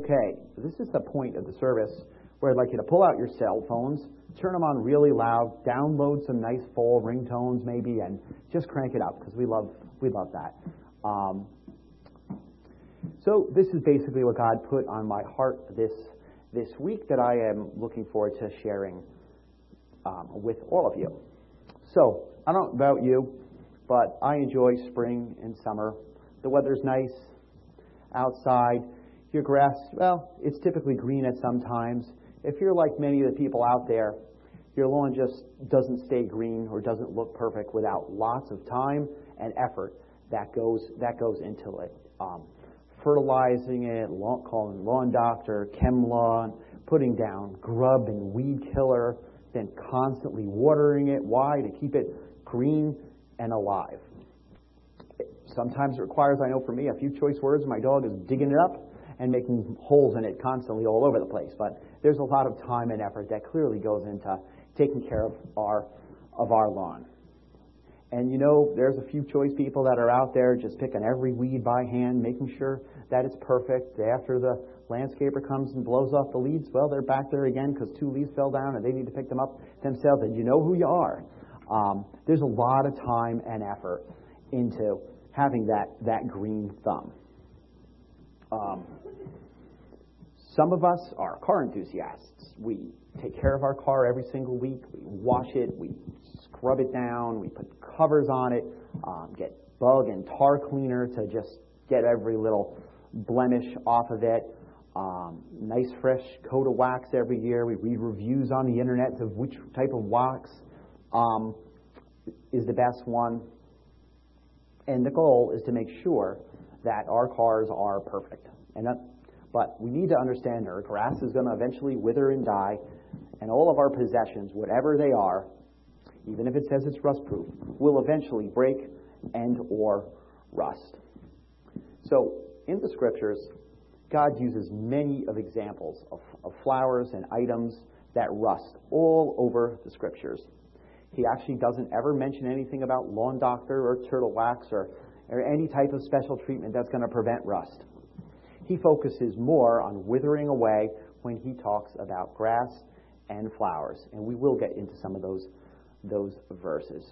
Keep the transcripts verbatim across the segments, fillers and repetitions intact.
Okay, this is the point of the service where I'd like you to pull out your cell phones, turn them on really loud, download some nice full ringtones maybe, and just crank it up because we love we love that. Um, so this is basically what God put on my heart this this week that I am looking forward to sharing um, with all of you. So I don't know about you, but I enjoy spring and summer. The weather's nice outside. Your grass, well, it's typically green at some times. If you're like many of the people out there, your lawn just doesn't stay green or doesn't look perfect without lots of time and effort that goes that goes into it. Um, fertilizing it, lawn, calling lawn doctor, chem lawn, putting down grub and weed killer, then constantly watering it. Why? To keep it green and alive. Sometimes it requires, I know for me, a few choice words. My dog is digging it up and making holes in it constantly all over the place. But there's a lot of time and effort that clearly goes into taking care of our of our lawn. And you know, there's a few choice people that are out there just picking every weed by hand, making sure that it's perfect. After the landscaper comes and blows off the leaves, well, they're back there again because two leaves fell down and they need to pick them up themselves. And you know who you are. Um, there's a lot of time and effort into having that, that green thumb. Um, some of us are car enthusiasts. We take care of our car every single week. We wash it. We scrub it down. We put covers on it. Um, get bug and tar cleaner to just get every little blemish off of it. Um, nice fresh coat of wax every year. We read reviews on the internet of which type of wax um, is the best one. And the goal is to make sure that our cars are perfect. And that, but we need to understand our grass is going to eventually wither and die, and all of our possessions, whatever they are, even if it says it's rust-proof, will eventually break and or rust. So in the Scriptures, God uses many of examples of, of flowers and items that rust all over the Scriptures. He actually doesn't ever mention anything about lawn doctor or turtle wax or, or any type of special treatment that's going to prevent rust. He focuses more on withering away when he talks about grass and flowers. And we will get into some of those, those verses.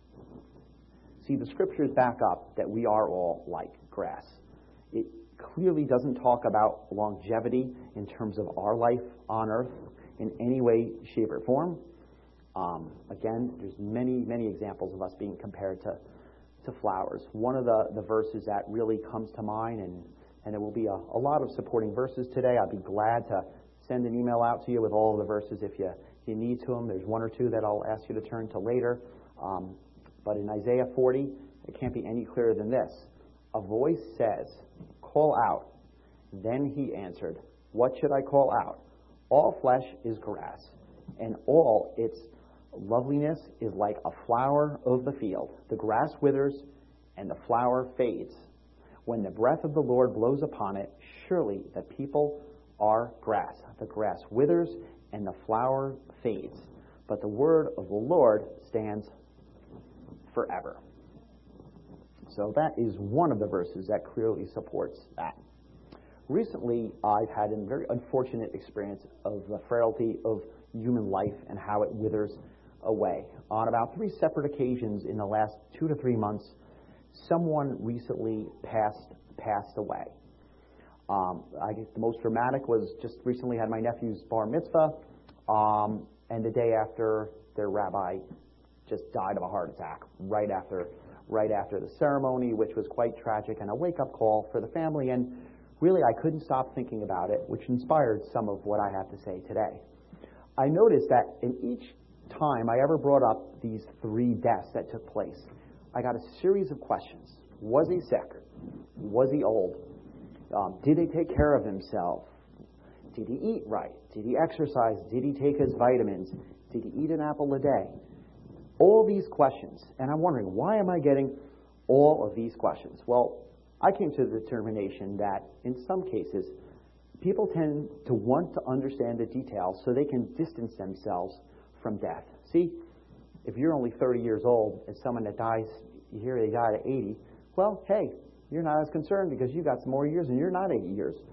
See, the Scriptures back up that we are all like grass. It clearly doesn't talk about longevity in terms of our life on earth in any way, shape, or form. Um, again, there's many, many examples of us being compared to, to flowers. One of the, the verses that really comes to mind, and, and there will be a, a lot of supporting verses today. I'd be glad to send an email out to you with all of the verses if you, you need to them. There's one or two that I'll ask you to turn to later. Um, but in Isaiah forty, it can't be any clearer than this. A voice says, "Call out." Then he answered, "What should I call out? All flesh is grass, and all its loveliness is like a flower of the field. The grass withers and the flower fades. When the breath of the Lord blows upon it, surely the people are grass. The grass withers and the flower fades, but the word of the Lord stands forever." So that is one of the verses that clearly supports that. Recently, I've had a very unfortunate experience of the frailty of human life and how it withers away. On about three separate occasions in the last two to three months, someone recently passed passed away. Um, I guess the most dramatic was just recently had my nephew's bar mitzvah, um, and the day after, their rabbi just died of a heart attack right after right after the ceremony, which was quite tragic and a wake-up call for the family. And really, I couldn't stop thinking about it, which inspired some of what I have to say today. I noticed that in each time I ever brought up these three deaths that took place, I got a series of questions. Was he sick? Was he old? Um, did he take care of himself? Did he eat right? Did he exercise? Did he take his vitamins? Did he eat an apple a day? All these questions. And I'm wondering, why am I getting all of these questions? Well, I came to the determination that in some cases, people tend to want to understand the details so they can distance themselves from death. See, if you're only thirty years old and someone that dies, you hear they died at eighty, well, hey, you're not as concerned because you got some more years and you're not eighty years.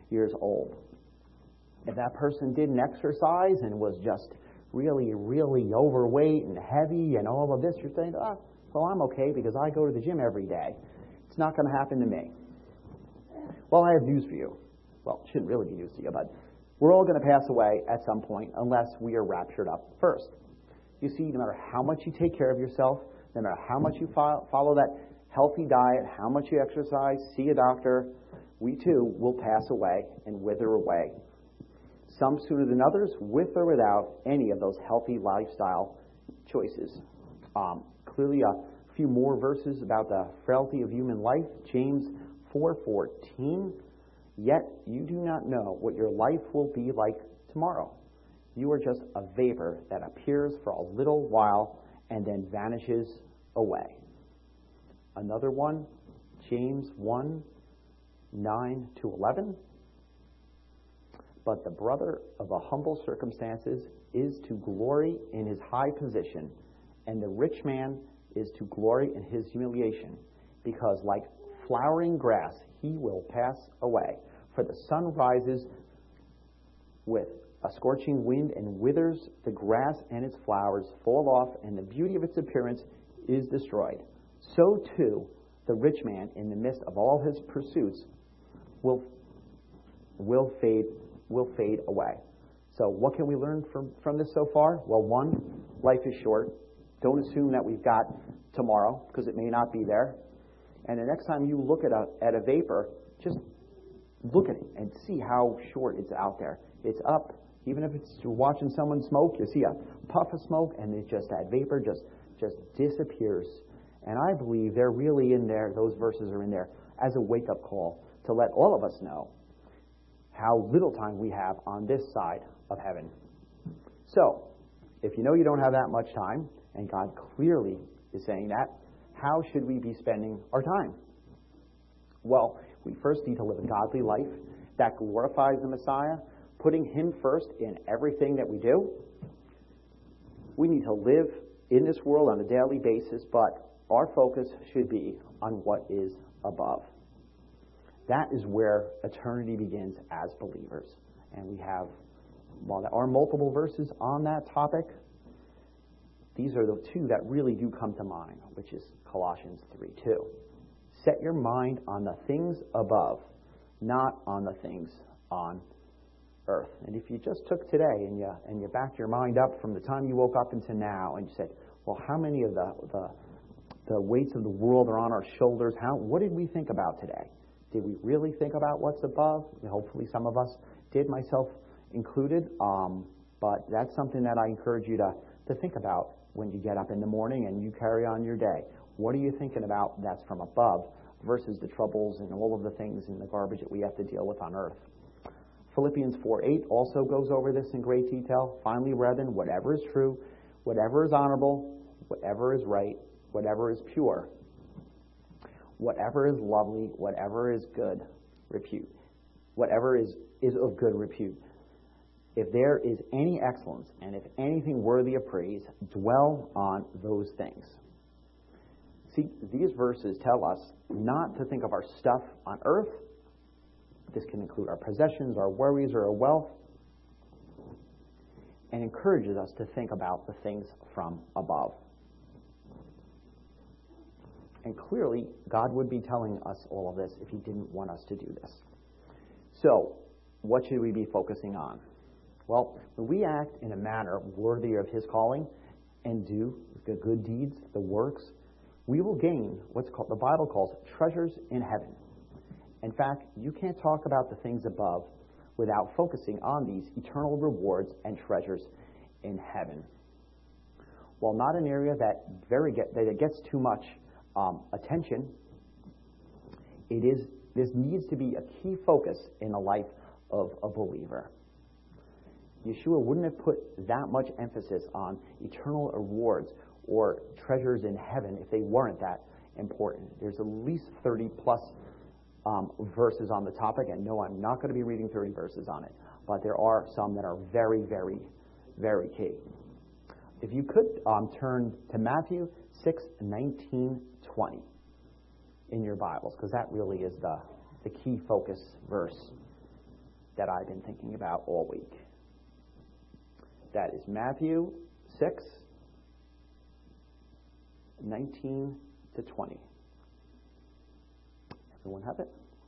years old. If that person didn't exercise and was just really, really overweight and heavy and all of this, you're saying, ah, well, I'm okay because I go to the gym every day. It's not going to happen to me. Well, I have news for you. Well, it shouldn't really be news to you, but we're all going to pass away at some point unless we are raptured up first. You see, no matter how much you take care of yourself, no matter how much you follow that healthy diet, how much you exercise, see a doctor, we too will pass away and wither away. Some sooner than others, with or without any of those healthy lifestyle choices. Um, clearly, a few more verses about the frailty of human life. James four fourteen. Yet you do not know what your life will be like tomorrow. You are just a vapor that appears for a little while and then vanishes away. Another one, James one nine to eleven. But the brother of the humble circumstances is to glory in his high position, and the rich man is to glory in his humiliation, because like flowering grass he will pass away. For the sun rises with a scorching wind and withers the grass, and its flowers fall off, and the beauty of its appearance is destroyed. So too the rich man, in the midst of all his pursuits, will will fade will fade away. So what can we learn from, from this so far? Well, one, life is short. Don't assume that we've got tomorrow, because it may not be there. And the next time you look at a at a vapor, just look at it and see how short it's out there. It's up. Even if it's you're watching someone smoke, you see a puff of smoke, and it's just that vapor just just disappears. And I believe they're really in there, those verses are in there, as a wake-up call to let all of us know how little time we have on this side of heaven. So, if you know you don't have that much time, and God clearly is saying that, how should we be spending our time? Well, we first need to live a godly life that glorifies the Messiah, putting Him first in everything that we do. We need to live in this world on a daily basis, but our focus should be on what is above. That is where eternity begins as believers. And we have, while there are multiple verses on that topic, these are the two that really do come to mind, which is Colossians three two. Set your mind on the things above, not on the things on earth. And if you just took today and you and you backed your mind up from the time you woke up until now, and you said, well, how many of the the, the weights of the world are on our shoulders? How what did we think about today? Did we really think about what's above? Hopefully some of us did, myself included. Um, but that's something that I encourage you to, to think about when you get up in the morning and you carry on your day. What are you thinking about that's from above versus the troubles and all of the things and the garbage that we have to deal with on earth? Philippians four eight also goes over this in great detail. Finally, brethren, whatever is true, whatever is honorable, whatever is right, whatever is pure, whatever is lovely, whatever is good repute, whatever is, is of good repute. If there is any excellence, and if anything worthy of praise, dwell on those things. See, these verses tell us not to think of our stuff on earth. This can include our possessions, our worries, or our wealth, and encourages us to think about the things from above. And clearly, God would be telling us all of this if He didn't want us to do this. So, what should we be focusing on? Well, when we act in a manner worthy of His calling and do the good deeds, the works, we will gain what's called, the Bible calls, treasures in heaven. In fact, you can't talk about the things above without focusing on these eternal rewards and treasures in heaven. While not an area that very get, that it gets too much um, attention, it is this needs to be a key focus in the life of a believer. Yeshua wouldn't have put that much emphasis on eternal rewards or treasures in heaven if they weren't that important. There's at least thirty plus um, verses on the topic, and no, I'm not going to be reading thirty verses on it, but there are some that are very, very, very key. If you could um, turn to Matthew six nineteen twenty in your Bibles, because that really is the, the key focus verse. that I've been thinking about all week. That is Matthew six, nineteen to twenty. Everyone have it?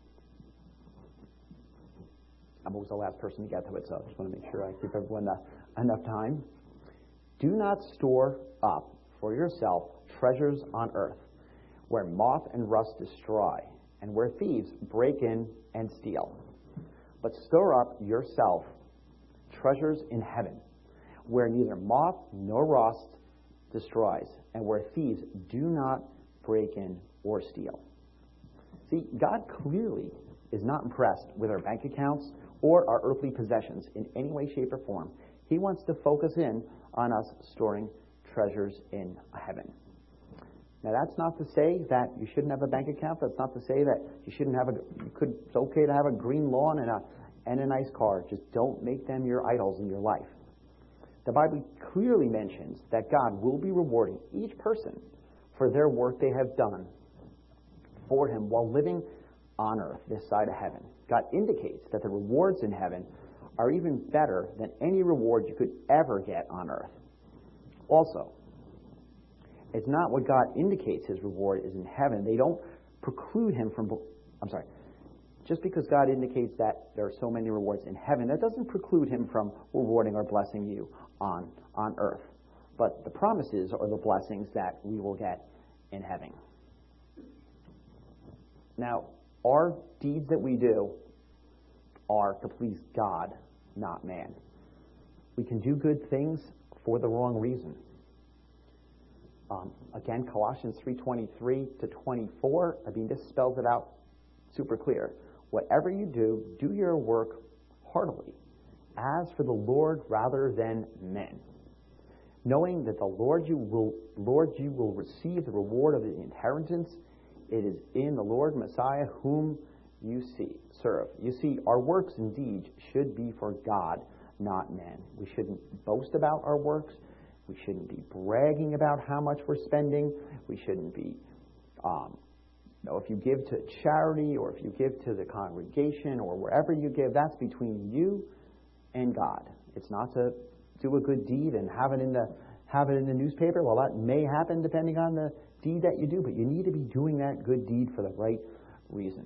I'm always the last person to get to it, so I just want to make sure I give everyone uh, enough time. Do not store up for yourself treasures on earth, where moth and rust destroy, and where thieves break in and steal. But store up yourself treasures in heaven, where neither moth nor rust destroys, and where thieves do not break in or steal. See, God clearly is not impressed with our bank accounts or our earthly possessions in any way, shape, or form. He wants to focus in on us storing treasures in heaven. Now, that's not to say that you shouldn't have a bank account. That's not to say that you shouldn't have a. You could. It's okay to have a green lawn and a and a nice car. Just don't make them your idols in your life. The Bible clearly mentions that God will be rewarding each person for their work they have done for Him while living on earth, this side of heaven. God indicates that the rewards in heaven are even better than any reward you could ever get on earth. Also, it's not what God indicates His reward is in heaven. They don't preclude Him from, I'm sorry, just because God indicates that there are so many rewards in heaven, that doesn't preclude Him from rewarding or blessing you on, on earth. But the promises are the blessings that we will get in heaven. Now, our deeds that we do are to please God, not man. We can do good things for the wrong reason. Um, again, Colossians three twenty-three to twenty-four, I mean, this spells it out super clear. Whatever you do, do your work heartily, as for the Lord rather than men, knowing that the Lord you will, Lord you will receive the reward of the inheritance. It is in the Lord Messiah whom you see, serve. You see, our works indeed should be for God, not men. We shouldn't boast about our works. We shouldn't be bragging about how much we're spending. We shouldn't be, um, you know, if you give to charity or if you give to the congregation or wherever you give, that's between you and God. It's not to do a good deed and have it in the have it in the newspaper. Well, that may happen depending on the deed that you do, but you need to be doing that good deed for the right reason.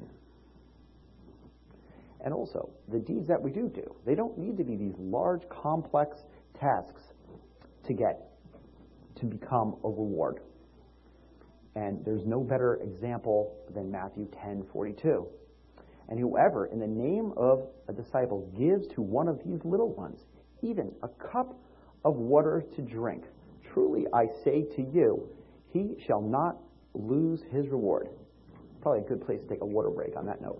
And also, the deeds that we do do, they don't need to be these large, complex tasks to get, to become a reward. And there's no better example than Matthew ten forty-two. And whoever, in the name of a disciple, gives to one of these little ones, even a cup of water to drink, truly I say to you, he shall not lose his reward. Probably a good place to take a water break on that note.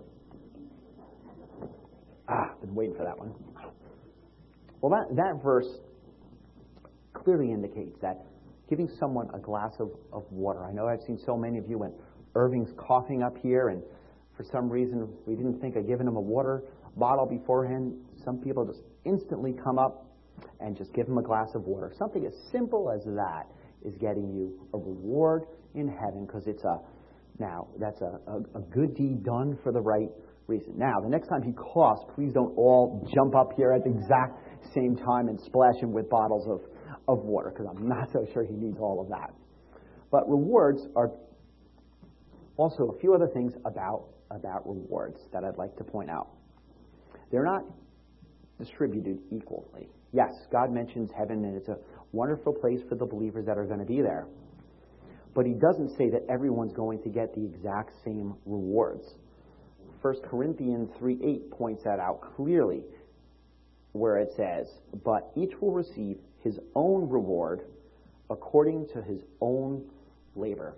Ah, been waiting for that one. Well, that, that verse clearly indicates that giving someone a glass of, of water. I know I've seen so many of you when Irving's coughing up here, and for some reason we didn't think of giving him a water bottle beforehand. Some people just instantly come up and just give him a glass of water. Something as simple as that is getting you a reward in heaven, because it's a, now, that's a, a, a good deed done for the right reason. Now, the next time he coughs, please don't all jump up here at the exact same time and splash him with bottles of, of water, because I'm not so sure he needs all of that. But rewards are also a few other things about, about rewards that I'd like to point out. They're not distributed equally. Yes, God mentions heaven, and it's a wonderful place for the believers that are going to be there. But he doesn't say that everyone's going to get the exact same rewards. First Corinthians three eight points that out clearly, where it says, but each will receive his own reward according to his own labor.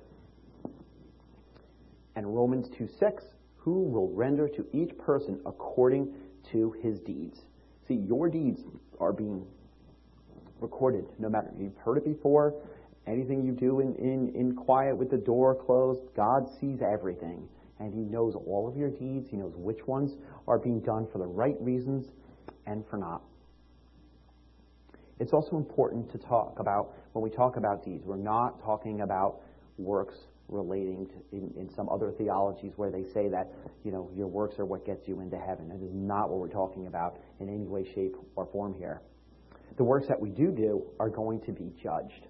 And Romans two six, who will render to each person according to his deeds. See, your deeds are being recorded, no matter. You've heard it before. Anything you do in, in, in quiet with the door closed, God sees everything. And he knows all of your deeds. He knows which ones are being done for the right reasons and for not. It's also important to talk about, when we talk about deeds, we're not talking about works relating to in, in some other theologies where they say that, you know, your works are what gets you into heaven. That is not what we're talking about in any way, shape, or form here. The works that we do do are going to be judged.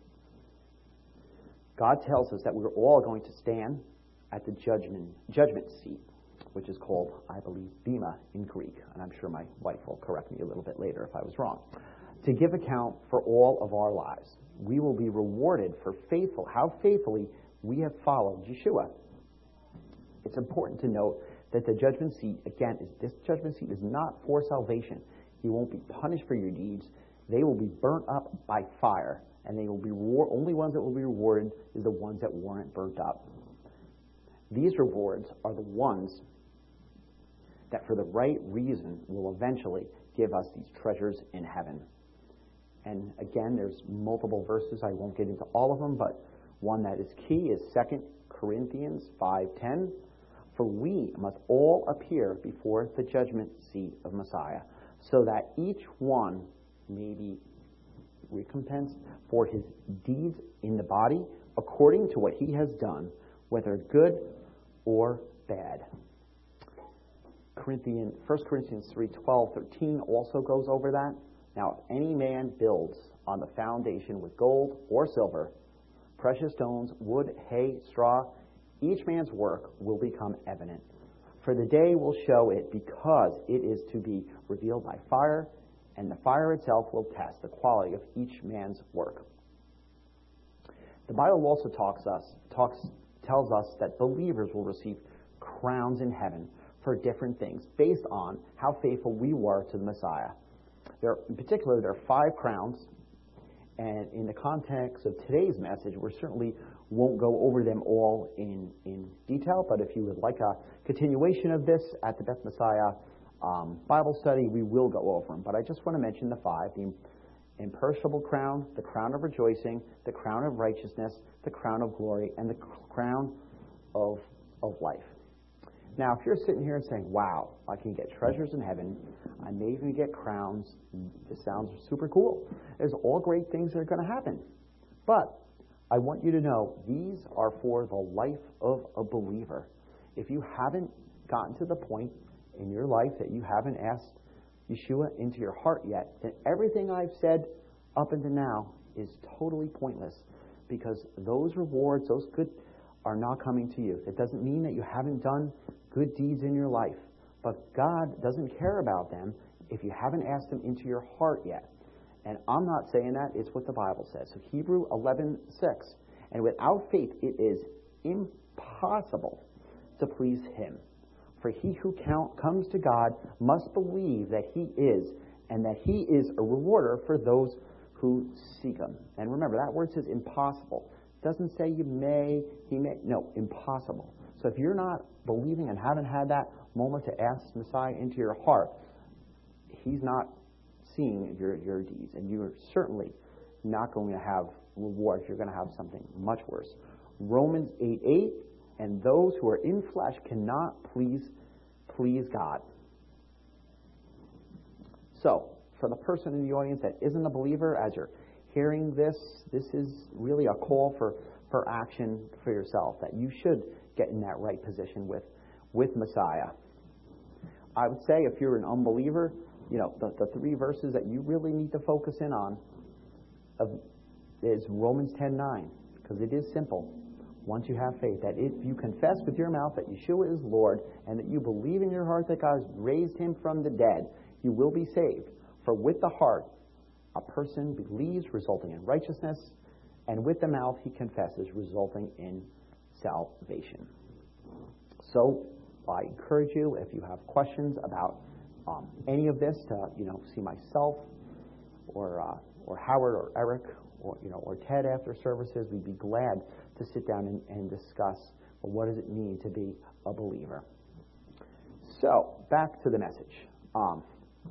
God tells us that we're all going to stand at the judgment judgment seat, which is called, I believe, bema in Greek. And I'm sure my wife will correct me a little bit later if I was wrong. To give account for all of our lives. We will be rewarded for faithful, how faithfully we have followed Yeshua. It's important to note that the judgment seat, again, is this judgment seat is not for salvation. You won't be punished for your deeds. They will be burnt up by fire, and they will be reward, only ones that will be rewarded is the ones that weren't burnt up. These rewards are the ones that for the right reason will eventually give us these treasures in heaven. And again, there's multiple verses. I won't get into all of them, but one that is key is Second Corinthians five ten. For we must all appear before the judgment seat of Messiah, so that each one may be recompensed for his deeds in the body according to what he has done, whether good or bad. Corinthians, First Corinthians three twelve, thirteen also goes over that. Now, if any man builds on the foundation with gold or silver, precious stones, wood, hay, straw, each man's work will become evident. For the day will show it, because it is to be revealed by fire, and the fire itself will test the quality of each man's work. The Bible also talks us, talks, tells us that believers will receive crowns in heaven for different things based on how faithful we were to the Messiah. There, in particular, there are five crowns, and in the context of today's message, we certainly won't go over them all in, in detail, but if you would like a continuation of this at the Beth Messiah um, Bible study, we will go over them. But I just want to mention the five: the imperishable crown, the crown of rejoicing, the crown of righteousness, the crown of glory, and the crown of, of life. Now, if you're sitting here and saying, wow, I can get treasures in heaven, I may even get crowns, this sounds super cool. There's all great things that are going to happen. But I want you to know these are for the life of a believer. If you haven't gotten to the point in your life that you haven't asked Yeshua into your heart yet, then everything I've said up until now is totally pointless, because those rewards, those good, are not coming to you. It doesn't mean that you haven't done good deeds in your life, but God doesn't care about them if you haven't asked Him into your heart yet. And I'm not saying that, it's what the Bible says. So Hebrew eleven six, and without faith it is impossible to please Him. For he who count, comes to God must believe that He is, and that He is a rewarder for those who seek Him. And remember, that word says impossible. It doesn't say you may, He may. No, impossible. So if you're not believing and haven't had that moment to ask Messiah into your heart, He's not seeing your, your deeds, and you are certainly not going to have rewards. You're going to have something much worse. Romans eight eight, and those who are in flesh cannot please please God. So, for the person in the audience that isn't a believer, as you're hearing this, this is really a call for, for action for yourself, that you should get in that right position with, with Messiah. I would say if you're an unbeliever, you know, the, the three verses that you really need to focus in on of, is Romans ten nine, because it is simple. Once you have faith, that if you confess with your mouth that Yeshua is Lord, and that you believe in your heart that God has raised Him from the dead, you will be saved. For with the heart a person believes, resulting in righteousness, and with the mouth he confesses, resulting in salvation. So I encourage you, if you have questions about um, any of this, to you know see myself or uh, or Howard or Eric or you know or Ted after services. We'd be glad to sit down and, and discuss, well, what does it mean to be a believer. So back to the message. Um,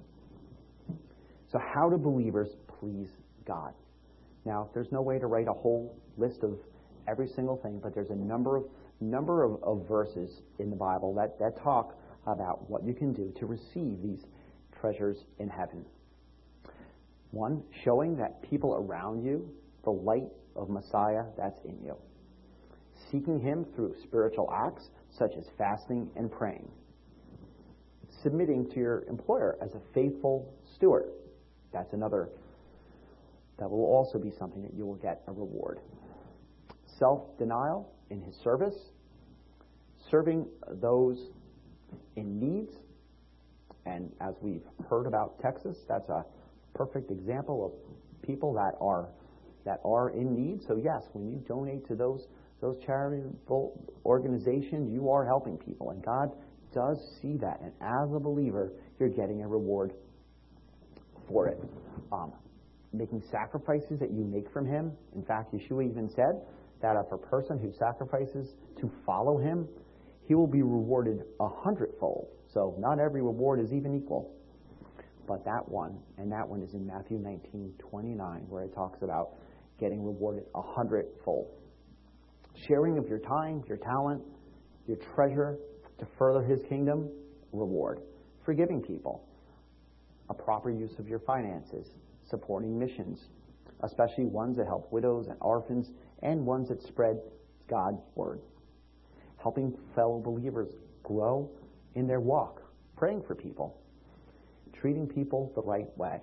so how do believers please God? Now, there's no way to write a whole list of every single thing, but there's a number of number of, of verses in the Bible that, that talk about what you can do to receive these treasures in heaven. One, showing that people around you the light of Messiah that's in you. seeking Him through spiritual acts such as fasting and praying, submitting to your employer as a faithful steward. That's another, that will also be something that you will get a reward. Self-denial in His service, serving those in needs. And as we've heard about Texas, that's a perfect example of people that are that are in need. So yes, when you donate to those those charitable organizations, you are helping people, and God does see that. And as a believer, you're getting a reward for it. Um, making sacrifices that you make from Him. In fact, Yeshua even said that if a person who sacrifices to follow Him, he will be rewarded a hundredfold. So not every reward is even equal. But that one, and that one is in Matthew nineteen twenty-nine, where it talks about getting rewarded a hundredfold. Sharing of your time, your talent, your treasure to further His kingdom, reward. Forgiving people, a proper use of your finances, supporting missions, especially ones that help widows and orphans, and ones that spread God's word. Helping fellow believers grow in their walk, praying for people, treating people the right way.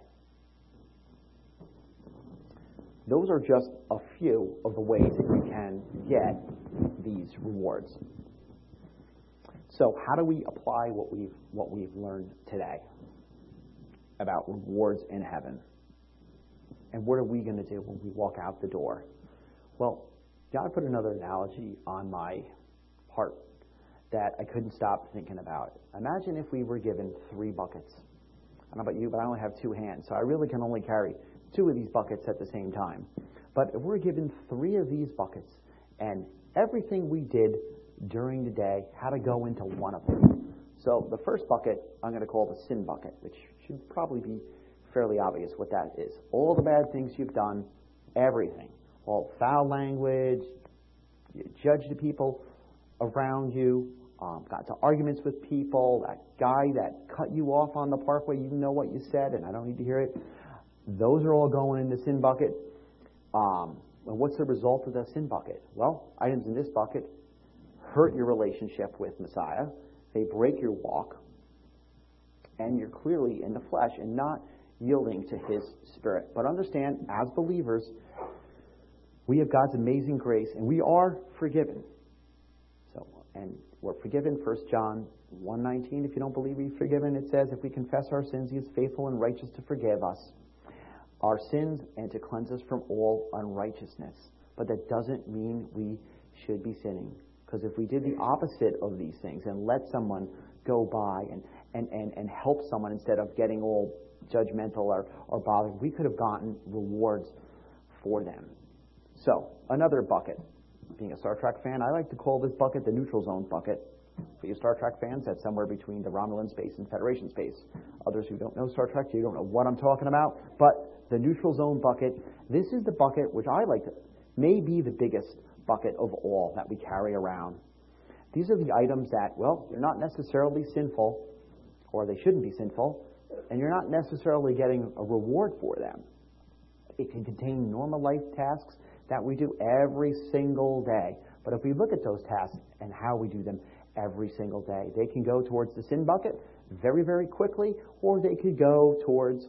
Those are just a few of the ways that you can get these rewards. So how do we apply what we've what we've learned today about rewards in heaven? And what are we going to do when we walk out the door? Well, God put another analogy on my heart that I couldn't stop thinking about. Imagine if we were given three buckets. I don't know about you, but I only have two hands, so I really can only carry two of these buckets at the same time. But if we're given three of these buckets, and everything we did during the day had to go into one of them. So the first bucket I'm going to call the sin bucket, which should probably be fairly obvious what that is. All the bad things you've done, everything. All foul language, you judge the people around you, um, got to arguments with people, that guy that cut you off on the parkway, you know what you said, and I don't need to hear it. Those are all going in the sin bucket. Um, and what's the result of the sin bucket? Well, items in this bucket hurt your relationship with Messiah. They break your walk. And you're clearly in the flesh and not yielding to His Spirit. But understand, as believers, we have God's amazing grace, and we are forgiven. So, and we're forgiven, First John one nineteen. If you don't believe we're forgiven, it says, if we confess our sins, He is faithful and righteous to forgive us our sins and to cleanse us from all unrighteousness. But that doesn't mean we should be sinning. Because if we did the opposite of these things and let someone go by and, and, and, and help someone instead of getting all judgmental or, or bothered, we could have gotten rewards for them. So, another bucket. Being a Star Trek fan, I like to call this bucket the neutral zone bucket. For you Star Trek fans, that's somewhere between the Romulan space and Federation space. Others who don't know Star Trek, you don't know what I'm talking about. But the neutral zone bucket, this is the bucket which I like to, may be the biggest bucket of all that we carry around. These are the items that, well, they're not necessarily sinful, or they shouldn't be sinful, and you're not necessarily getting a reward for them. It can contain normal life tasks that we do every single day. But if we look at those tasks and how we do them every single day, they can go towards the sin bucket very, very quickly, or they could go towards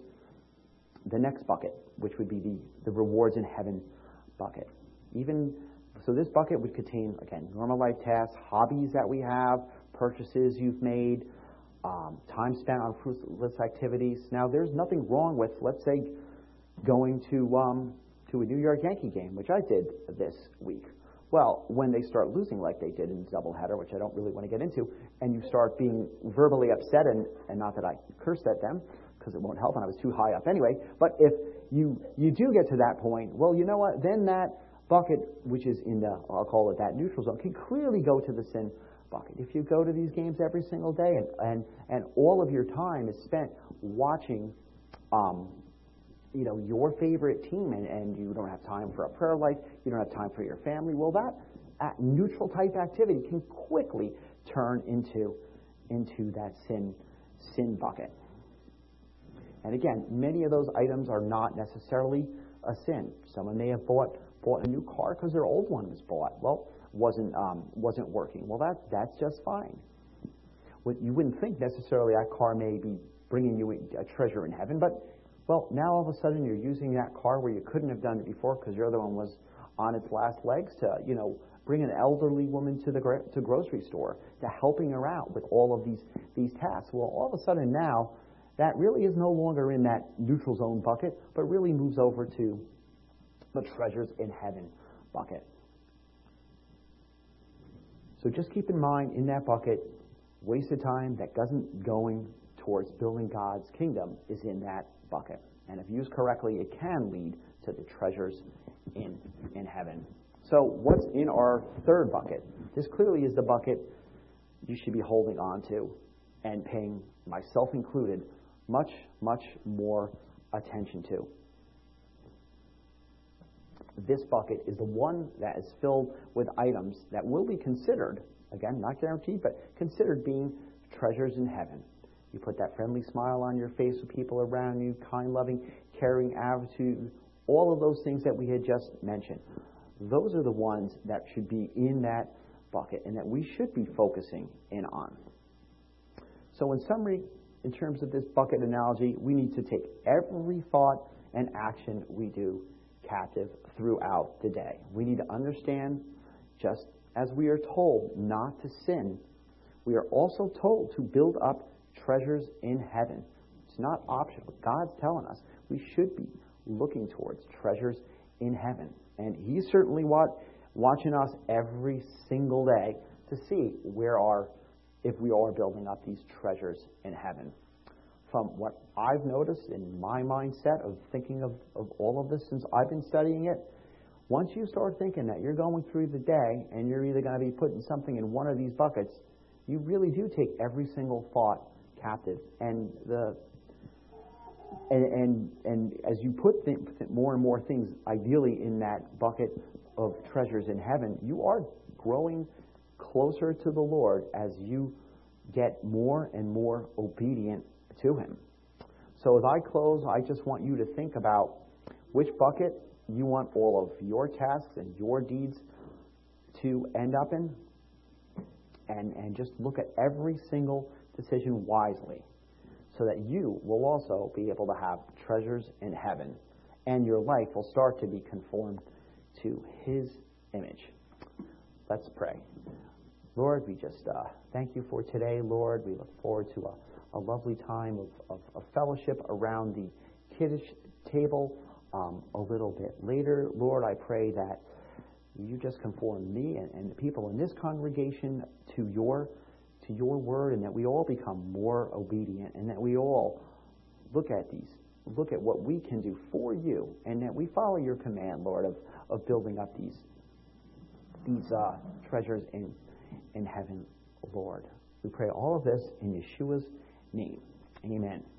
the next bucket, which would be the, the rewards in heaven bucket. Even so, this bucket would contain, again, normal life tasks, hobbies that we have, purchases you've made, um, time spent on fruitless activities. Now, there's nothing wrong with, let's say, going to um, to a New York Yankee game, which I did this week. Well, when they start losing like they did in the doubleheader, which I don't really want to get into, and you start being verbally upset, and, and not that I cursed at them, because it won't help, and I was too high up anyway, but if you you do get to that point, well, you know what, then that bucket, which is in the, I'll call it that neutral zone, can clearly go to the sin bucket. If you go to these games every single day, and, and, and all of your time is spent watching um, you know, your favorite team, and, and you don't have time for a prayer life, you don't have time for your family, well, that uh, neutral type activity can quickly turn into into that sin sin bucket. And again, many of those items are not necessarily a sin. Someone may have bought bought a new car because their old one was bought. Well, wasn't um, wasn't working. Well, that that's just fine. What you wouldn't think necessarily that car may be bringing you a treasure in heaven, but well, now all of a sudden you're using that car where you couldn't have done it before because your other one was on its last legs to, you know, bring an elderly woman to the to grocery store, to helping her out with all of these these tasks. Well, all of a sudden now, that really is no longer in that neutral zone bucket, but really moves over to the treasures in heaven bucket. So just keep in mind, in that bucket, wasted time that doesn't going towards building God's kingdom is in that bucket. And if used correctly, it can lead to the treasures in in heaven. So what's in our third bucket? This clearly is the bucket you should be holding on to and paying, myself included, much, much more attention to. This bucket is the one that is filled with items that will be considered, again, not guaranteed, but considered being treasures in heaven. You put that friendly smile on your face with people around you, kind, loving, caring attitude, all of those things that we had just mentioned. Those are the ones that should be in that bucket and that we should be focusing in on. So in summary, in terms of this bucket analogy, we need to take every thought and action we do captive throughout the day. We need to understand, just as we are told not to sin, we are also told to build up treasures in heaven. It's not optional. God's telling us we should be looking towards treasures in heaven. And He's certainly what, watching us every single day to see where are, if we are building up these treasures in heaven. From what I've noticed in my mindset of thinking of, of all of this since I've been studying it, once you start thinking that you're going through the day and you're either going to be putting something in one of these buckets, you really do take every single thought captive. And the and and, and as you put th- more and more things ideally in that bucket of treasures in heaven, you are growing closer to the Lord as you get more and more obedient to Him. So as I close, I just want you to think about which bucket you want all of your tasks and your deeds to end up in, and, and just look at every single decision wisely so that you will also be able to have treasures in heaven and your life will start to be conformed to His image. Let's pray. Lord, we just uh, thank you for today, Lord. We look forward to a, a lovely time of, of, of fellowship around the Kiddush table um, a little bit later. Lord, I pray that you just conform me and, and the people in this congregation to your to your word, and that we all become more obedient, and that we all look at these, look at what we can do for you, and that we follow your command, Lord, of, of building up these these uh, treasures in in heaven, Lord. We pray all of this in Yeshua's name. Amen.